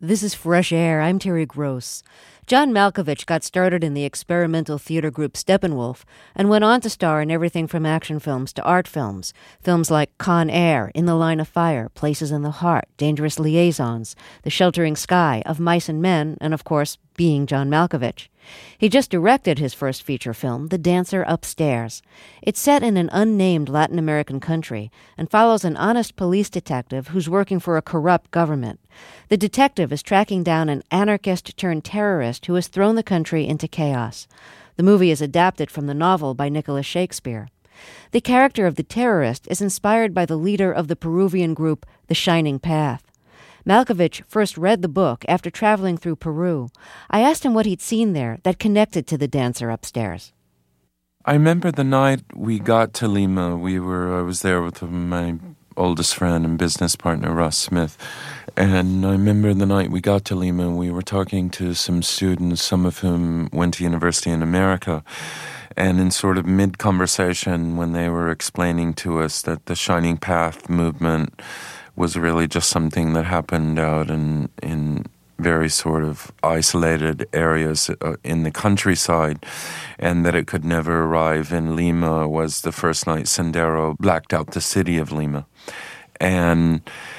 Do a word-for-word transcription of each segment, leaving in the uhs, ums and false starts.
This is Fresh Air. I'm Terry Gross. John Malkovich got started in the experimental theater group Steppenwolf and went on to star in everything from action films to art films. Films like Con Air, In the Line of Fire, Places in the Heart, Dangerous Liaisons, The Sheltering Sky, Of Mice and Men, and of course, Being John Malkovich. He just directed his first feature film, The Dancer Upstairs. It's set in an unnamed Latin American country and follows an honest police detective who's working for a corrupt government. The detective is tracking down an anarchist-turned-terrorist who has thrown the country into chaos. The movie is adapted from the novel by Nicholas Shakespeare. The character of the terrorist is inspired by the leader of the Peruvian group The Shining Path. Malkovich first read the book after traveling through Peru. I asked him what he'd seen there that connected to The Dancer Upstairs. I remember the night we got to Lima. We were I was there with my oldest friend and business partner, Ross Smith. And I remember the night we got to Lima, we were talking to some students, some of whom went to university in America. And in sort of mid-conversation, when they were explaining to us that the Shining Path movement was really just something that happened out in in very sort of isolated areas uh, in the countryside, and that it could never arrive in Lima, was the first night Sendero blacked out the city of Lima. And,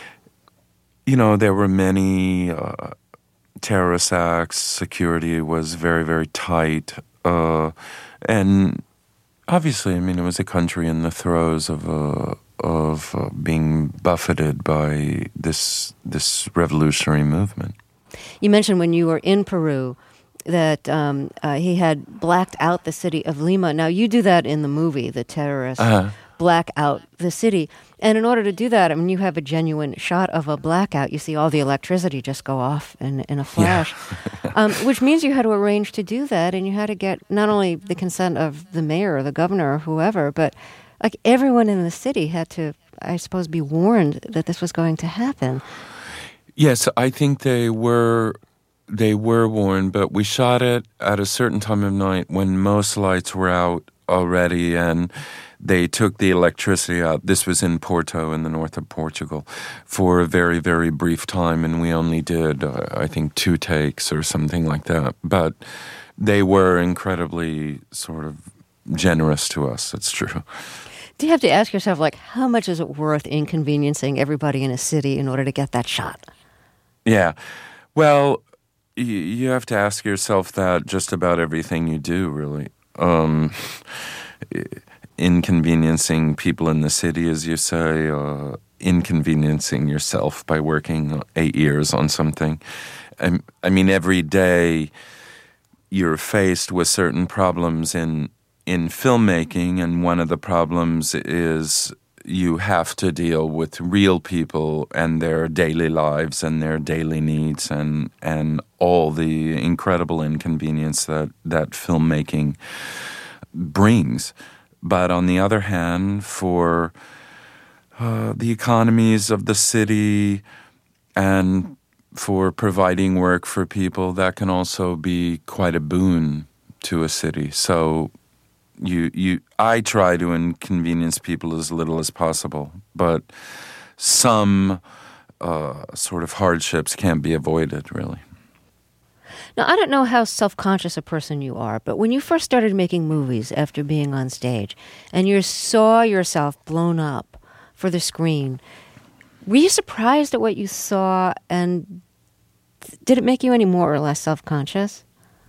you know, there were many uh, terrorist acts, security was very, very tight, uh, and obviously, I mean, it was a country in the throes of a of uh, being buffeted by this this revolutionary movement. You mentioned when you were in Peru that um, uh, he had blacked out the city of Lima. Now, you do that in the movie, The Terrorist, uh-huh. black out the city. And in order to do that, I mean, you have a genuine shot of a blackout. You see all the electricity just go off in, in a flash, yeah. um, which means you had to arrange to do that, and you had to get not only the consent of the mayor or the governor or whoever, but like everyone in the city had to, I suppose, be warned that this was going to happen. Yes, I think they were they were warned, but we shot it at a certain time of night when most lights were out already, and they took the electricity out. This was in Porto, in the north of Portugal, for a very, very brief time, and we only did, uh, I think, two takes or something like that. But they were incredibly sort of generous to us, that's true. Do you have to ask yourself, like, how much is it worth inconveniencing everybody in a city in order to get that shot? Yeah. Well, y- you have to ask yourself that just about everything you do, really. Um, inconveniencing people in the city, as you say, uh, inconveniencing yourself by working eight years on something. I, I mean, every day you're faced with certain problems in in filmmaking, and one of the problems is you have to deal with real people and their daily lives and their daily needs and and all the incredible inconvenience that, that filmmaking brings. But on the other hand, for uh, the economies of the city and for providing work for people, that can also be quite a boon to a city. So You, you. I try to inconvenience people as little as possible, but some uh, sort of hardships can't be avoided, really. Now, I don't know how self-conscious a person you are, but when you first started making movies after being on stage, and you saw yourself blown up for the screen, were you surprised at what you saw, and did it make you any more or less self-conscious?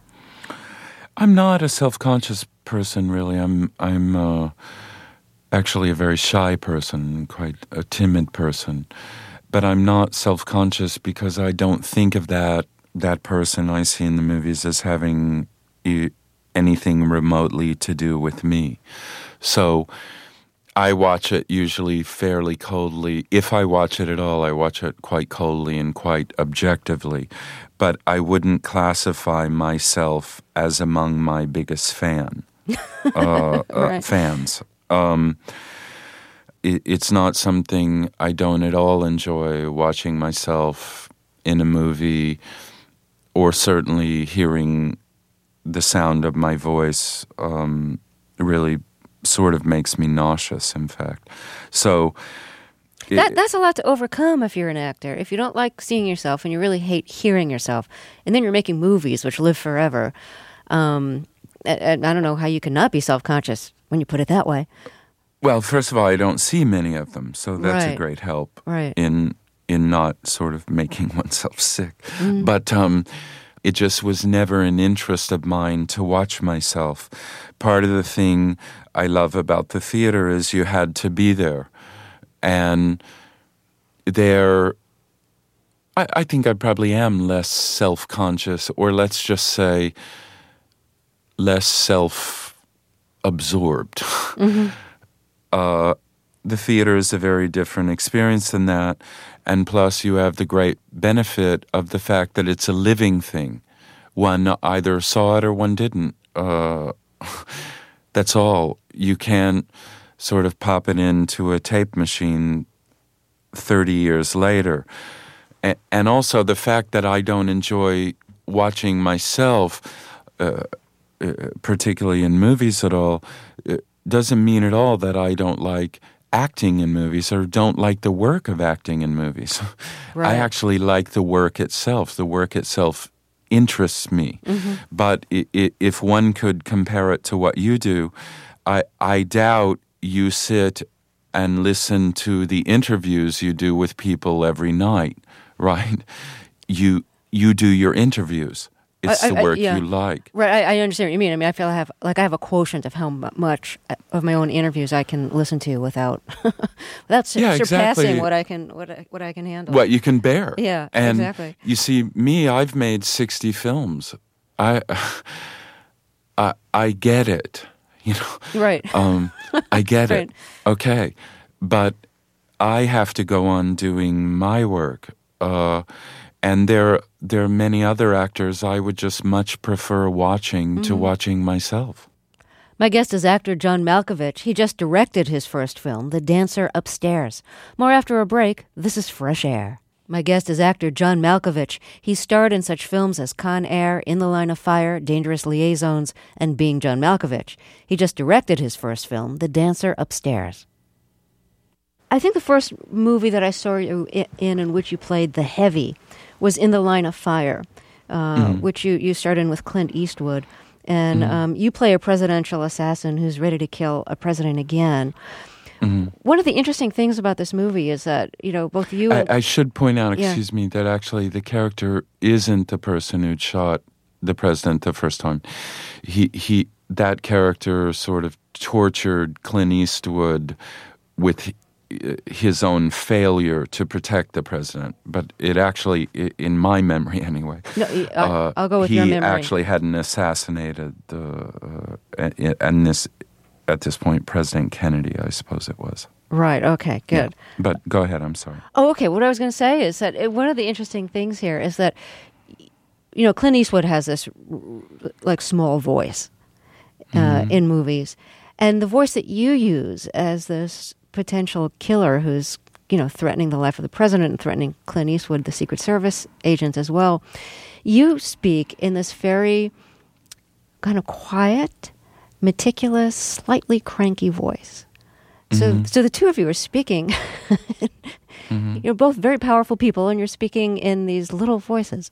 I'm not a self-conscious person, really. I'm I'm uh, actually a very shy person, quite a timid person. But I'm not self-conscious because I don't think of that that person I see in the movies as having e- anything remotely to do with me. So I watch it usually fairly coldly. If I watch it at all, I watch it quite coldly and quite objectively. But I wouldn't classify myself as among my biggest fan uh, right. uh, fans. Um, it, it's not something I don't at all enjoy, watching myself in a movie, or certainly hearing the sound of my voice um, really sort of makes me nauseous, in fact. So That, that's a lot to overcome if you're an actor. If you don't like seeing yourself and you really hate hearing yourself, and then you're making movies which live forever, um, and I don't know how you can not be self-conscious when you put it that way. Well, first of all, I don't see many of them, so that's Right. a great help Right. in in not sort of making oneself sick. Mm. But um, it just was never an interest of mine to watch myself. Part of the thing I love about the theater is you had to be there. And there, I, I think I probably am less self-conscious, or let's just say less self-absorbed. Mm-hmm. uh, the theater is a very different experience than that. And plus you have the great benefit of the fact that it's a living thing. One either saw it or one didn't. Uh, that's all. You can't sort of pop it into a tape machine thirty years later. A- and also the fact that I don't enjoy watching myself, uh, uh, particularly in movies at all, uh, doesn't mean at all that I don't like acting in movies or don't like the work of acting in movies. Right. I actually like the work itself. The work itself interests me. Mm-hmm. But I- I- if one could compare it to what you do, I, I doubt you sit and listen to the interviews you do with people every night, right? You you do your interviews. It's I- the I- work yeah. you like. Right, I, I understand what you mean. I mean, I feel I have like I have a quotient of how mu- much of my own interviews I can listen to without without su- Yeah, surpassing exactly. what I can what I, what I can handle. What you can bear. Yeah, and exactly. You see, me, I've made sixty films. I, I, I get it. You know. Right. Um, I get Right. it. Okay, but I have to go on doing my work. Uh, and there, there are many other actors I would just much prefer watching Mm-hmm. to watching myself. My guest is actor John Malkovich. He just directed his first film, The Dancer Upstairs. More after a break. This is Fresh Air. My guest is actor John Malkovich. He starred in such films as Con Air, In the Line of Fire, Dangerous Liaisons, and Being John Malkovich. He just directed his first film, The Dancer Upstairs. I think the first movie that I saw you i- in in which you played the heavy was In the Line of Fire, uh, Mm-hmm. which you, you starred in with Clint Eastwood. And um, you play a presidential assassin who's ready to kill a president again. Mm-hmm. One of the interesting things about this movie is that, you know, both you and... I, I should point out, Yeah. excuse me, that actually the character isn't the person who'd shot the president the first time. He he that character sort of tortured Clint Eastwood with his own failure to protect the president. But it actually, in my memory anyway, No, I- uh, I'll go with he your memory. actually hadn't assassinated the uh, and this at this point President Kennedy, I suppose it was. Right, okay, good. Yeah. But go ahead, I'm sorry. Oh, okay. What I was going to say is that it, one of the interesting things here is that, you know, Clint Eastwood has this like small voice uh, Mm-hmm. in movies, and the voice that you use as this potential killer who's, you know, threatening the life of the president and threatening Clint Eastwood, the Secret Service agent as well, you speak in this very kind of quiet, meticulous, slightly cranky voice. So, Mm-hmm. so the two of you are speaking. Mm-hmm. You're both very powerful people, and you're speaking in these little voices.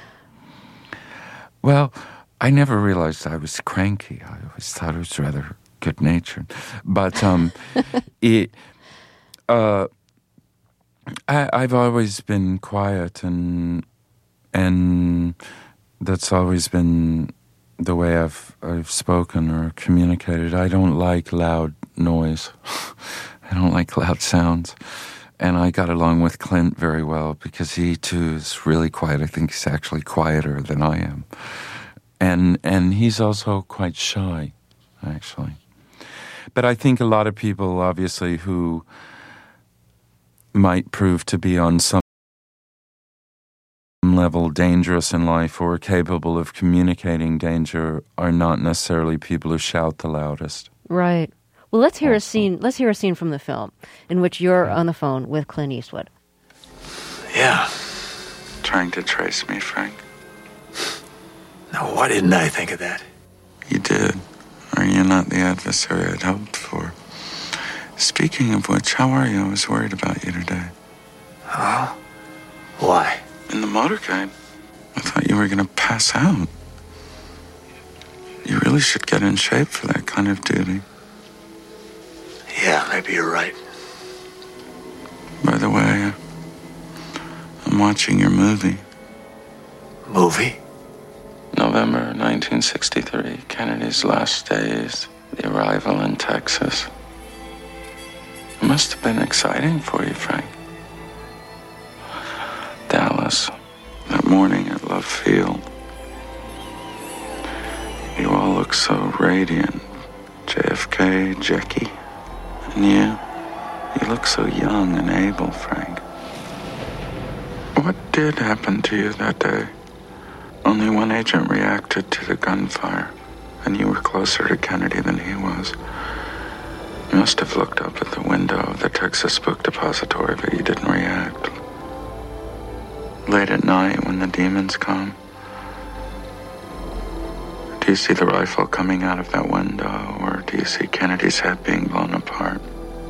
Well, I never realized I was cranky. I always thought I was rather good-natured. But um, it, uh, I, I've always been quiet, and and that's always been the way I've I've spoken or communicated. I don't like loud noise. I don't like loud sounds. And I got along with Clint very well because he too is really quiet. I think he's actually quieter than I am. And and he's also quite shy, actually. But I think a lot of people, obviously, who might prove to be on some level dangerous in life or capable of communicating danger are not necessarily people who shout the loudest. Right. Well, let's hear a scene. Let's hear a scene from the film in which you're on the phone with Clint Eastwood. Yeah. Trying to trace me, Frank. Now, why didn't I think of that? You did. Are you not the adversary I'd hoped for? Speaking of which, how are you? I was worried about you today. Oh? Why? In the motorcade, I thought you were going to pass out. You really should get in shape for that kind of duty. Yeah, maybe you're right. By the way, I'm watching your movie. Movie? November nineteen sixty-three, Kennedy's last days, the arrival in Texas. It must have been exciting for you, Frank. Dallas, that morning at Love Field. You all look so radiant. J F K, Jackie, and you. You look so young and able, Frank. What did happen to you that day? Only one agent reacted to the gunfire, and you were closer to Kennedy than he was. You must have looked up at the window of the Texas Book Depository, but you didn't react. Late at night, when the demons come, do you see the rifle coming out of that window, or do you see Kennedy's head being blown apart?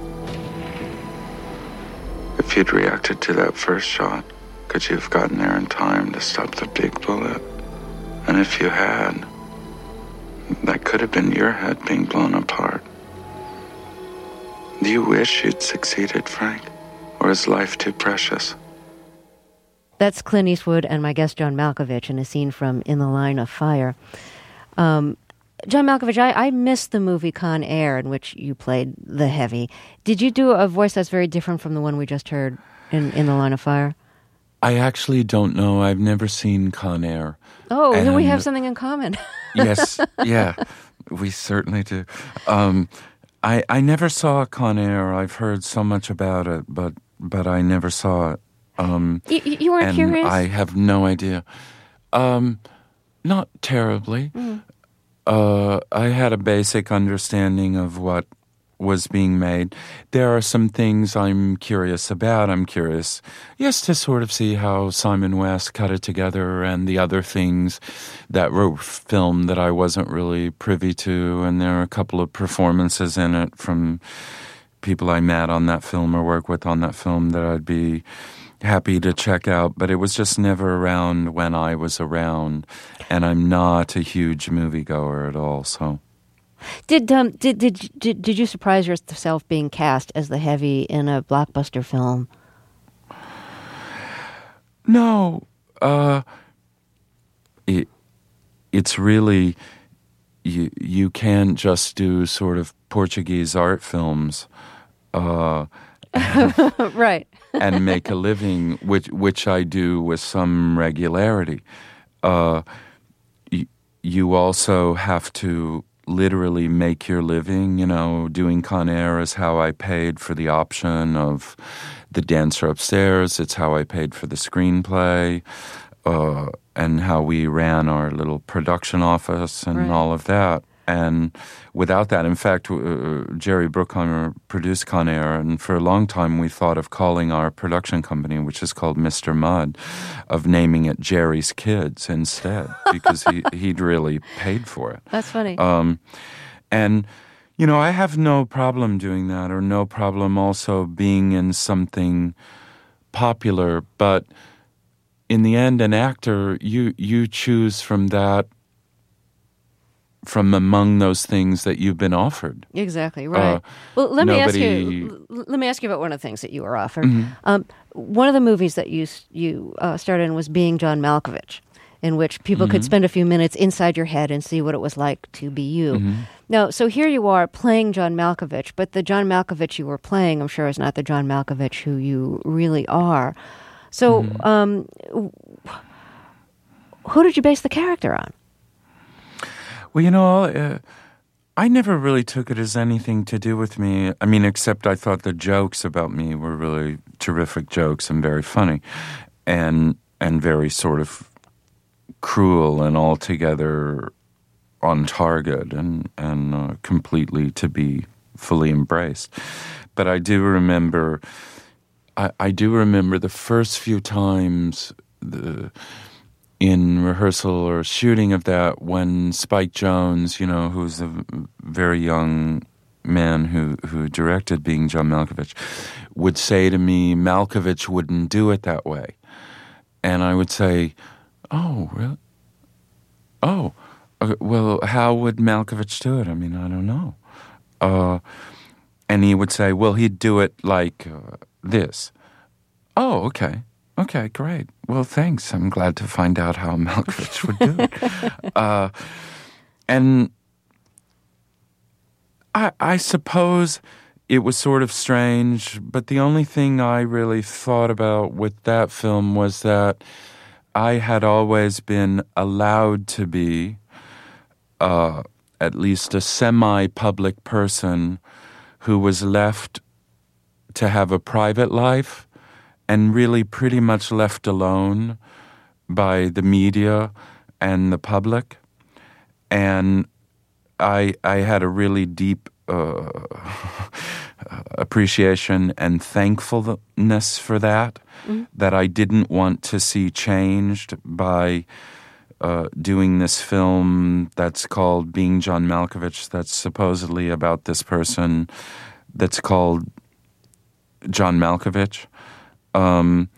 If you'd reacted to that first shot, could you have gotten there in time to stop the big bullet? And if you had, that could have been your head being blown apart. Do you wish you'd succeeded, Frank? Or is life too precious? That's Clint Eastwood and my guest John Malkovich in a scene from In the Line of Fire. Um, John Malkovich, I, I missed the movie Con Air in which you played the heavy. Did you do a voice that's very different from the one we just heard in, in The Line of Fire? I actually don't know. I've never seen Con Air. Oh, and then we have something in common. Yes, yeah, we certainly do. Um, I I never saw Con Air. I've heard so much about it, but but I never saw it. Um, you, you weren't and curious? I have no idea. Um, not terribly. Mm. Uh, I had a basic understanding of what was being made. There are some things I'm curious about. I'm curious, yes, to sort of see how Simon West cut it together and the other things that were filmed that I wasn't really privy to. And there are a couple of performances in it from people I met on that film or work with on that film that I'd be happy to check out. But it was just never around when I was around. And I'm not a huge moviegoer at all, so... Did um did did did did you surprise yourself being cast as the heavy in a blockbuster film? No, uh, it it's really you you can't just do sort of Portuguese art films, uh, right, and make a living, which which I do with some regularity. Uh, y- you also have to literally make your living, you know, doing Con Air is how I paid for the option of The Dancer Upstairs. It's how I paid for the screenplay, uh, and how we ran our little production office and right. all of that. And without that, in fact, uh, Jerry Bruckheimer produced Con Air, and for a long time we thought of calling our production company, which is called Mister Mudd, of naming it Jerry's Kids instead, because he, he'd really paid for it. That's funny. Um, and, you know, I have no problem doing that, or no problem also being in something popular, but in the end, an actor, you you choose from that, from among those things that you've been offered. Exactly, right. Uh, well, let me ask you. Let me ask you about one of the things that you were offered. Mm-hmm. Um, one of the movies that you you uh, starred in was Being John Malkovich, in which people mm-hmm. could spend a few minutes inside your head and see what it was like to be you. Mm-hmm. Now, so here you are playing John Malkovich, but the John Malkovich you were playing, I'm sure, is not the John Malkovich who you really are. So, mm-hmm. um, who did you base the character on? Well, you know, uh, I never really took it as anything to do with me. I mean, except I thought the jokes about me were really terrific jokes and very funny, and and very sort of cruel and altogether on target and and uh, completely to be fully embraced. But I do remember, I, I do remember the first few times the. in rehearsal or shooting of that, when Spike Jonze, you know, who's a very young man who, who directed Being John Malkovich, would say to me, Malkovich wouldn't do it that way. And I would say, oh, really? Oh, uh, well, how would Malkovich do it? I mean, I don't know. Uh, and he would say, well, he'd do it like uh, this. Oh, okay. Okay, great. Well, thanks. I'm glad to find out how Malkovich would do it. uh, and I, I suppose it was sort of strange, but the only thing I really thought about with that film was that I had always been allowed to be uh, at least a semi-public person who was left to have a private life and really pretty much left alone by the media and the public. And I I had a really deep uh, appreciation and thankfulness for that, mm-hmm. that I didn't want to see changed by uh, doing this film that's called Being John Malkovich, that's supposedly about this person that's called John Malkovich. Um,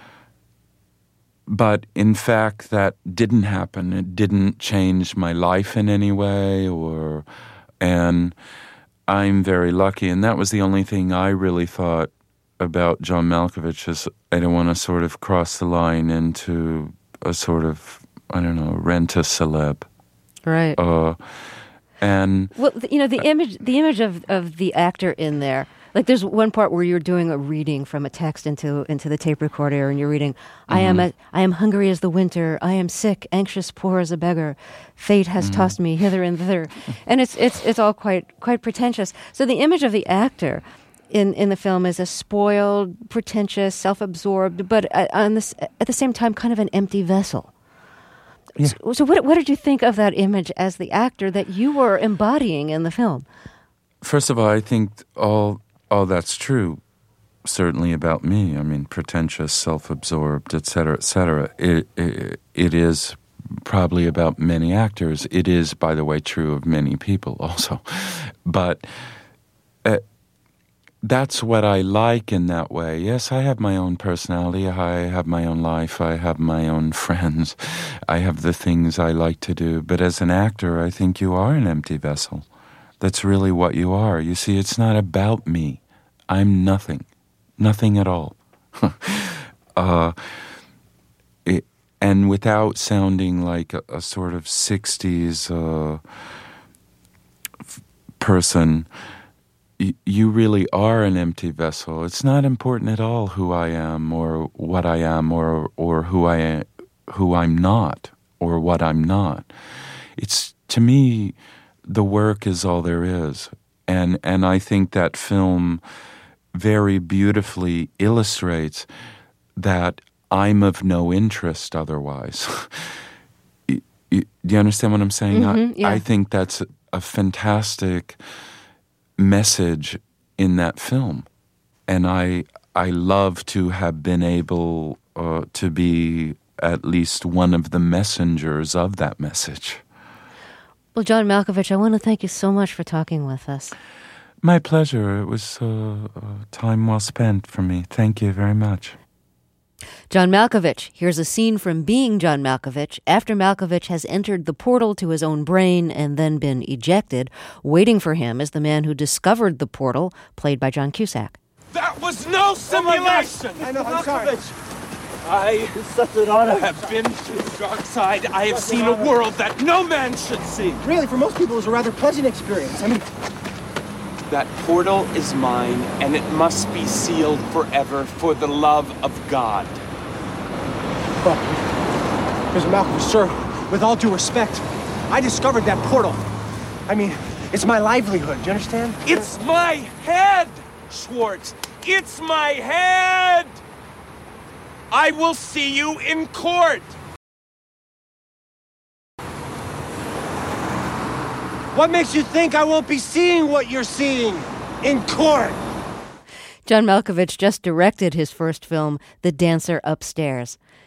but in fact, that didn't happen. It didn't change my life in any way, or, and I'm very lucky. And that was the only thing I really thought about John Malkovich, is I don't want to sort of cross the line into a sort of, I don't know, rent-a-celeb. Right. Uh, and well, you know, the image, the image of, of the actor in there. Like, there's one part where you're doing a reading from a text into into the tape recorder, and you're reading, "I mm-hmm. am a, I am hungry as the winter. I am sick, anxious, poor as a beggar. Fate has mm-hmm. tossed me hither and thither," and it's it's it's all quite quite pretentious. So the image of the actor in in the film is a spoiled, pretentious, self-absorbed, but on this at the same time kind of an empty vessel. Yeah. So, so what what did you think of that image as the actor that you were embodying in the film? First of all, I think all. Oh, that's true, certainly about me. I mean, pretentious, self-absorbed, et cetera, et cetera. It, it, it is probably about many actors. It is, by the way, true of many people also. But uh, that's what I like in that way. Yes, I have my own personality. I have my own life. I have my own friends. I have the things I like to do. But as an actor, I think you are an empty vessel. That's really what you are. You see, it's not about me. I'm nothing. Nothing at all. uh, it, and without sounding like a, a sort of sixties uh, f- person, y- you really are an empty vessel. It's not important at all who I am or what I am or or who I am, who I'm not or what I'm not. It's, to me, the work is all there is. And and I think that film very beautifully illustrates that I'm of no interest otherwise. you, you, do you understand what I'm saying? Mm-hmm, yeah. I, I think that's a, a fantastic message in that film. And I, I love to have been able uh, to be at least one of the messengers of that message. Well, John Malkovich, I want to thank you so much for talking with us. My pleasure. It was uh, uh, time well spent for me. Thank you very much. John Malkovich. Here's a scene from Being John Malkovich after Malkovich has entered the portal to his own brain and then been ejected. Waiting for him is the man who discovered the portal, played by John Cusack. That was no simulation! Oh I know, I'm sorry. I It's such an honor. have been to the dark side. I have seen a world that no man should see. Really, for most people, it was a rather pleasant experience. I mean, That portal is mine, and it must be sealed forever for the love of God. but, Mister Malcolm, sir, with all due respect, I discovered that portal. I mean, it's my livelihood. Do you understand? It's my head, Schwartz. It's my head. I will see you in court. What makes you think I won't be seeing what you're seeing in court? John Malkovich just directed his first film, The Dancer Upstairs.